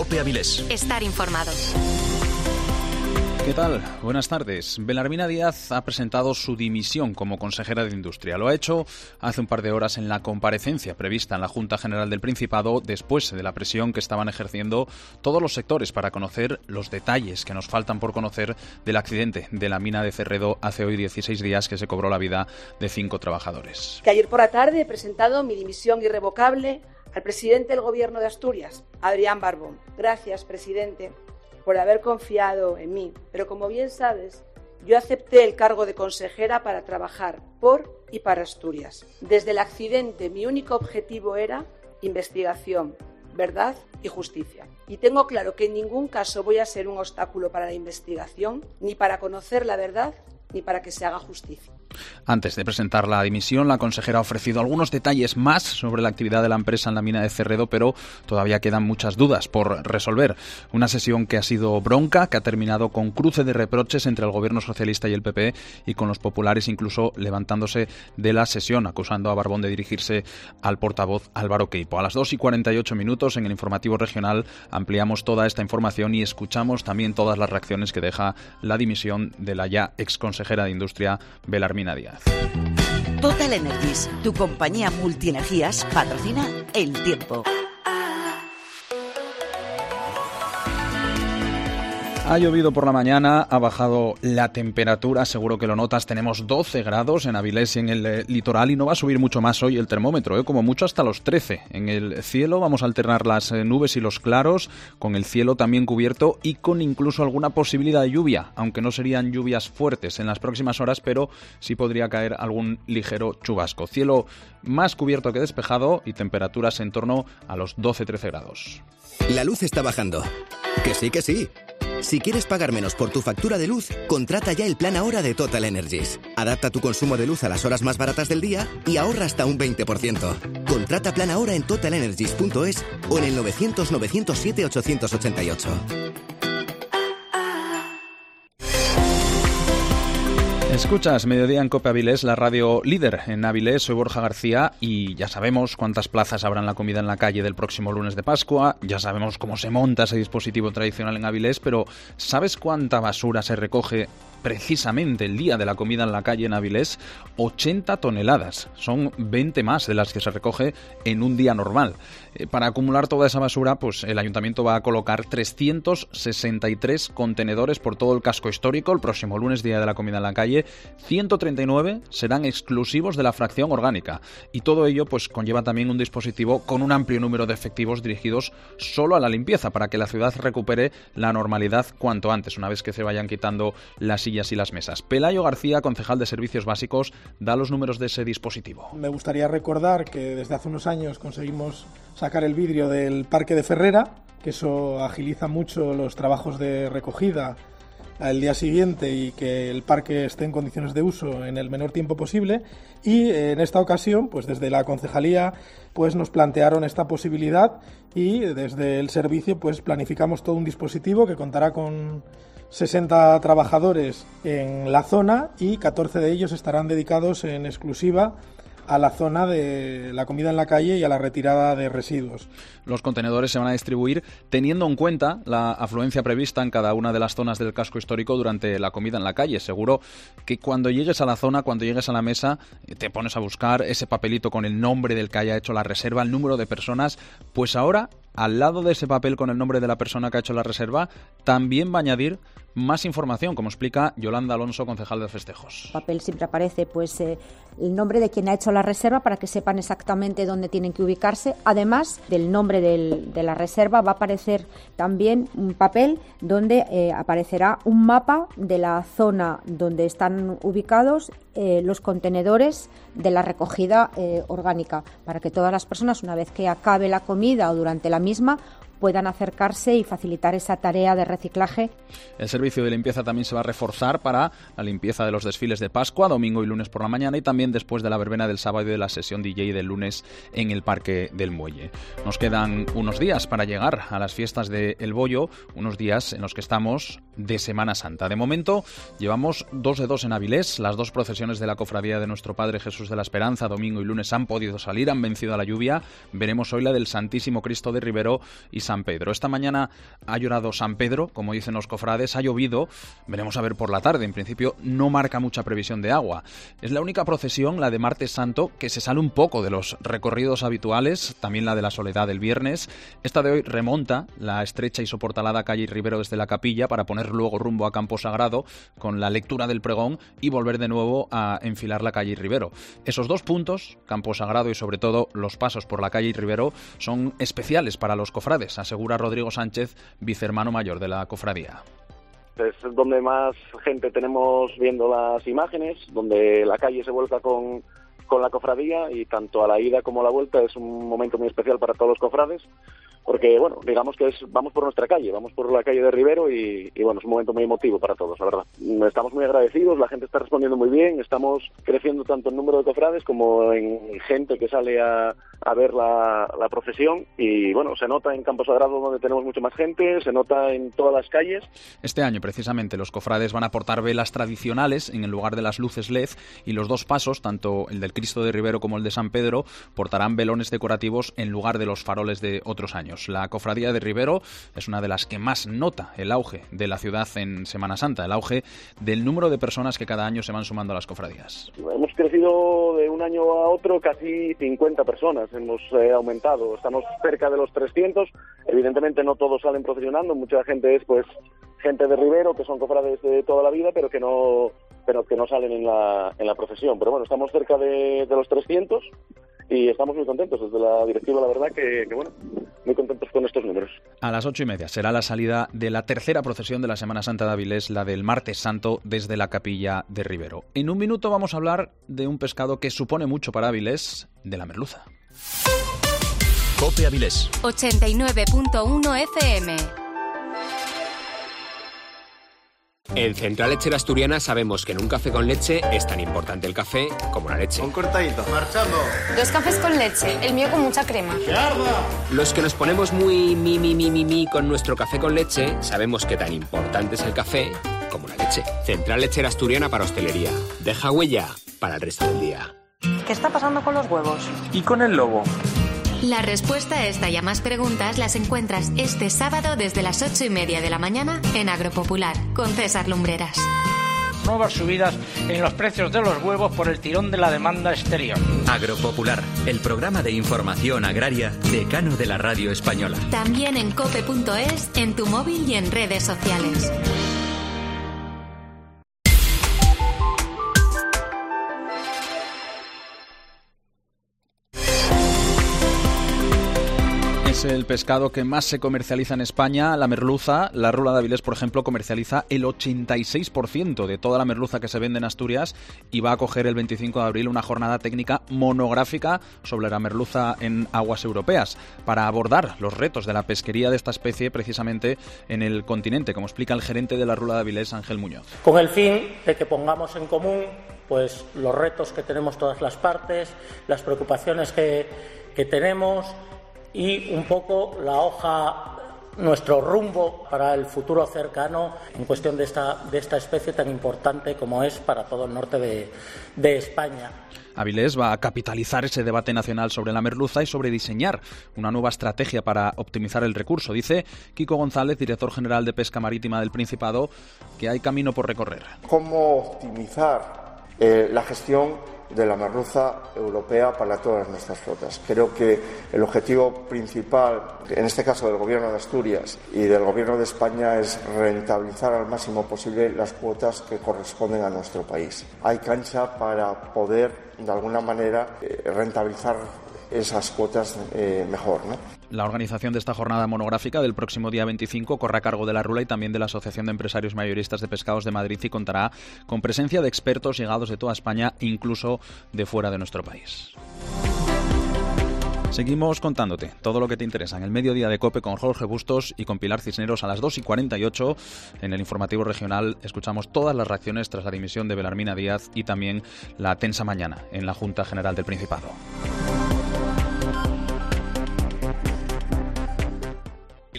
COPE Avilés. Estar informado. ¿Qué tal? Buenas tardes. Belarmina Díaz ha presentado su dimisión como consejera de Industria. Lo ha hecho hace un par de horas en la comparecencia prevista en la Junta General del Principado después de la presión que estaban ejerciendo todos los sectores para conocer los detalles que nos faltan por conocer del accidente de la mina de Cerredo hace hoy 16 días que se cobró la vida de 5 trabajadores. Que ayer por la tarde he presentado mi dimisión irrevocable al presidente del Gobierno de Asturias, Adrián Barbón. Gracias, presidente, por haber confiado en mí. Pero como bien sabes, yo acepté el cargo de consejera para trabajar por y para Asturias. Desde el accidente mi único objetivo era investigación, verdad y justicia. Y tengo claro que en ningún caso voy a ser un obstáculo para la investigación, ni para conocer la verdad, ni para que se haga justicia. Antes de presentar la dimisión, la consejera ha ofrecido algunos detalles más sobre la actividad de la empresa en la mina de Cerredo, pero todavía quedan muchas dudas por resolver. Una sesión que ha sido bronca, que ha terminado con cruce de reproches entre el gobierno socialista y el PP y con los populares incluso levantándose de la sesión, acusando a Barbón de dirigirse al portavoz Álvaro Queipo. A las 2:48 en el informativo regional ampliamos toda esta información y escuchamos también todas las reacciones que deja la dimisión de la ya exconsejera de Industria, Belarmina Díaz. Total Energies, tu compañía multienergías, patrocina El Tiempo. Ha llovido por la mañana, ha bajado la temperatura, seguro que lo notas, tenemos 12 grados en Avilés y en el litoral y no va a subir mucho más hoy el termómetro, como mucho hasta los 13. En el cielo vamos a alternar las nubes y los claros, con el cielo también cubierto y con incluso alguna posibilidad de lluvia, aunque no serían lluvias fuertes en las próximas horas, pero sí podría caer algún ligero chubasco. Cielo más cubierto que despejado y temperaturas en torno a los 12-13 grados. La luz está bajando. Que sí, que sí. Si quieres pagar menos por tu factura de luz, contrata ya el plan Ahora de Total Energies. Adapta tu consumo de luz a las horas más baratas del día y ahorra hasta un 20%. Contrata plan Ahora en totalenergies.es o en el 900-907-888. Escuchas Mediodía en COPE Avilés, la radio líder en Avilés. Soy Borja García y ya sabemos cuántas plazas habrá en la comida en la calle del próximo lunes de Pascua, ya sabemos cómo se monta ese dispositivo tradicional en Avilés, pero ¿sabes cuánta basura se recoge precisamente el día de la comida en la calle en Avilés? 80 toneladas, son 20 más de las que se recoge en un día normal. Para acumular toda esa basura, pues el ayuntamiento va a colocar 363 contenedores por todo el casco histórico el próximo lunes, día de la comida en la calle. 139 serán exclusivos de la fracción orgánica y todo ello pues conlleva también un dispositivo con un amplio número de efectivos dirigidos solo a la limpieza para que la ciudad recupere la normalidad cuanto antes, una vez que se vayan quitando las sillas y las mesas. Pelayo García, concejal de Servicios Básicos, da los números de ese dispositivo. Me gustaría recordar que desde hace unos años conseguimos sacar el vidrio del Parque de Ferrera, que eso agiliza mucho los trabajos de recogida al día siguiente y que el parque esté en condiciones de uso en el menor tiempo posible. Y en esta ocasión, pues desde la concejalía pues nos plantearon esta posibilidad y desde el servicio pues planificamos todo un dispositivo que contará con 60 trabajadores en la zona y 14 de ellos estarán dedicados en exclusiva a la zona de la comida en la calle y a la retirada de residuos. Los contenedores se van a distribuir teniendo en cuenta la afluencia prevista en cada una de las zonas del casco histórico durante la comida en la calle. Seguro que cuando llegues a la zona, cuando llegues a la mesa, te pones a buscar ese papelito con el nombre del que haya hecho la reserva, el número de personas. Pues ahora, al lado de ese papel con el nombre de la persona que ha hecho la reserva, también va a añadir más información, como explica Yolanda Alonso, concejal de festejos. En el papel siempre aparece pues el nombre de quien ha hecho la reserva para que sepan exactamente dónde tienen que ubicarse. Además del nombre de la reserva va a aparecer también un papel donde aparecerá un mapa de la zona donde están ubicados los contenedores de la recogida orgánica, para que todas las personas, una vez que acabe la comida o durante la misma, puedan acercarse y facilitar esa tarea de reciclaje. El servicio de limpieza también se va a reforzar para la limpieza de los desfiles de Pascua, domingo y lunes por la mañana, y también después de la verbena del sábado y de la sesión DJ del lunes en el Parque del Muelle. Nos quedan unos días para llegar a las fiestas de El Bollo, unos días en los que estamos de Semana Santa. De momento llevamos 2 de 2 en Avilés. Las 2 procesiones de la Cofradía de Nuestro Padre Jesús de la Esperanza, domingo y lunes, han podido salir, han vencido a la lluvia. Veremos hoy la del Santísimo Cristo de Ribero y San Pedro. Esta mañana ha llorado San Pedro, como dicen los cofrades, ha llovido, veremos a ver por la tarde, en principio no marca mucha previsión de agua. Es la única procesión, la de Martes Santo, que se sale un poco de los recorridos habituales, también la de la Soledad del viernes. Esta de hoy remonta la estrecha y soportalada calle Ribero desde la capilla para poner luego rumbo a Campo Sagrado con la lectura del pregón y volver de nuevo a enfilar la calle Ribero. Esos dos puntos, Campo Sagrado y sobre todo los pasos por la calle Ribero, son especiales para los cofrades, asegura Rodrigo Sánchez, vicehermano mayor de la cofradía. Es donde más gente tenemos viendo las imágenes, donde la calle se vuelca con la cofradía, y tanto a la ida como a la vuelta es un momento muy especial para todos los cofrades, porque, bueno, digamos que vamos por nuestra calle, vamos por la calle de Ribero y bueno, es un momento muy emotivo para todos, la verdad. Estamos muy agradecidos, la gente está respondiendo muy bien, estamos creciendo tanto en número de cofrades como en gente que sale a ver la procesión, y bueno, se nota en Campo Sagrado, donde tenemos mucha más gente, se nota en todas las calles. Este año, precisamente, los cofrades van a portar velas tradicionales en el lugar de las luces LED, y los dos pasos, tanto el del Cristo de Ribero como el de San Pedro, portarán velones decorativos en lugar de los faroles de otros años. La cofradía de Ribero es una de las que más nota el auge de la ciudad en Semana Santa, el auge del número de personas que cada año se van sumando a las cofradías. Hemos crecido de un año a otro casi 50 personas, hemos aumentado, estamos cerca de los 300, evidentemente no todos salen procesionando, mucha gente es pues gente de Ribero, que son cofrades de toda la vida, pero que no salen en la procesión, pero bueno, estamos cerca de los 300 y estamos muy contentos desde la directiva, la verdad que bueno, muy contentos con estos números. A las 8:30 será la salida de la tercera procesión de la Semana Santa de Avilés, la del Martes Santo, desde la capilla de Ribero. En un minuto vamos a hablar de un pescado que supone mucho para Avilés, de la merluza. COPE Avilés 89.1 FM. En Central Lechera Asturiana sabemos que en un café con leche es tan importante el café como la leche. Un cortadito. Marchando. 2 cafés con leche, el mío con mucha crema. ¡Que arda! Los que nos ponemos muy mi con nuestro café con leche, sabemos que tan importante es el café como la leche. Central Lechera Asturiana para hostelería. Deja huella para el resto del día. ¿Qué está pasando con los huevos? ¿Y con el lobo? La respuesta a esta y a más preguntas las encuentras este sábado desde las 8:30 de la mañana en Agropopular, con César Lumbreras. Nuevas subidas en los precios de los huevos por el tirón de la demanda exterior. Agropopular, el programa de información agraria decano de la radio española. También en cope.es, en tu móvil y en redes sociales. Es el pescado que más se comercializa en España, la merluza. La Rula de Avilés, por ejemplo, comercializa el 86% de toda la merluza que se vende en Asturias, y va a acoger el 25 de abril una jornada técnica monográfica sobre la merluza en aguas europeas, para abordar los retos de la pesquería de esta especie precisamente en el continente, como explica el gerente de la Rula de Avilés, Ángel Muñoz. Con el fin de que pongamos en común pues los retos que tenemos todas las partes, las preocupaciones que tenemos, y un poco la hoja, nuestro rumbo para el futuro cercano en cuestión de esta especie tan importante como es para todo el norte de España. Avilés va a capitalizar ese debate nacional sobre la merluza y sobre diseñar una nueva estrategia para optimizar el recurso. Dice Kiko González, director general de Pesca Marítima del Principado, que hay camino por recorrer. ¿Cómo optimizar la gestión de la merluza europea para todas nuestras flotas? Creo que el objetivo principal, en este caso del Gobierno de Asturias y del Gobierno de España, es rentabilizar al máximo posible las cuotas que corresponden a nuestro país. Hay cancha para poder, de alguna manera, rentabilizar esas cuotas mejor, ¿no? La organización de esta jornada monográfica del próximo día 25 corre a cargo de la Rula y también de la Asociación de Empresarios Mayoristas de Pescados de Madrid, y contará con presencia de expertos llegados de toda España, incluso de fuera de nuestro país. Seguimos contándote todo lo que te interesa en el mediodía de COPE con Jorge Bustos y con Pilar Cisneros a las 2:48. En el informativo regional escuchamos todas las reacciones tras la dimisión de Belarmina Díaz y también la tensa mañana en la Junta General del Principado.